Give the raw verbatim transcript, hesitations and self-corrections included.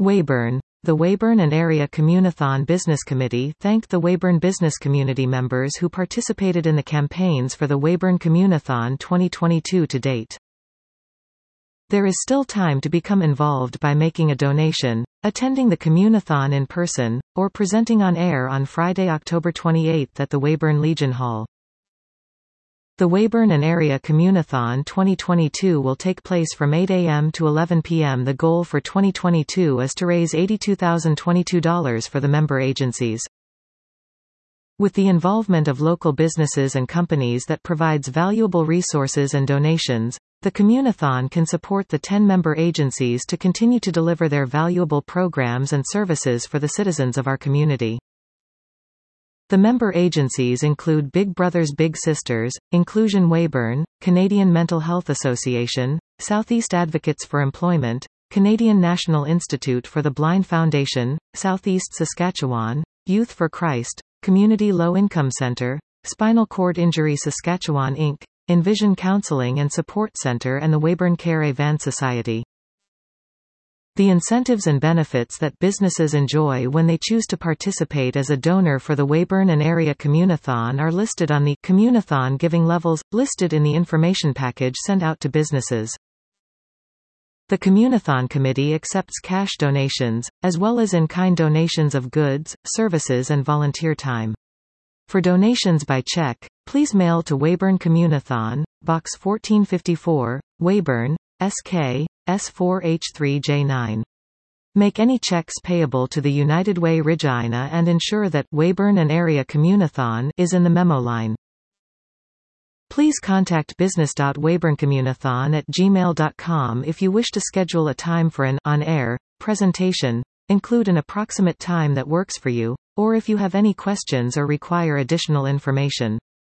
Weyburn. The Weyburn and Area Communathon Business Committee thanked the Weyburn business community members who participated in the campaigns for the Weyburn Communathon twenty twenty-two to date. There is still time to become involved by making a donation, attending the Communathon in person, or presenting on air on Friday, October twenty-eighth at the Weyburn Legion Hall. The Weyburn and Area Communathon twenty twenty-two will take place from eight A M to eleven P M The goal for twenty twenty-two is to raise eighty-two thousand twenty-two dollars for the member agencies. With the involvement of local businesses and companies that provides valuable resources and donations, the Communathon can support the ten member agencies to continue to deliver their valuable programs and services for the citizens of our community. The member agencies include Big Brothers Big Sisters, Inclusion Weyburn, Canadian Mental Health Association, Southeast Advocates for Employment, Canadian National Institute for the Blind Foundation, Southeast Saskatchewan, Youth for Christ, Community Low Income Centre, Spinal Cord Injury Saskatchewan Incorporated, Envision Counseling and Support Centre and the Weyburn Care Van Society. The incentives and benefits that businesses enjoy when they choose to participate as a donor for the Weyburn and Area Communathon are listed on the Communathon Giving Levels, listed in the information package sent out to businesses. The Communathon Committee accepts cash donations, as well as in-kind donations of goods, services and volunteer time. For donations by check, please mail to Weyburn Communathon, Box fourteen fifty-four, Weyburn, S K, S four H three J nine. Make any checks payable to the United Way Regina and ensure that Weyburn and Area Communathon is in the memo line. Please contact business dot weyburn communathon at gmail dot com if you wish to schedule a time for an on-air presentation. Include an approximate time that works for you, or if you have any questions or require additional information.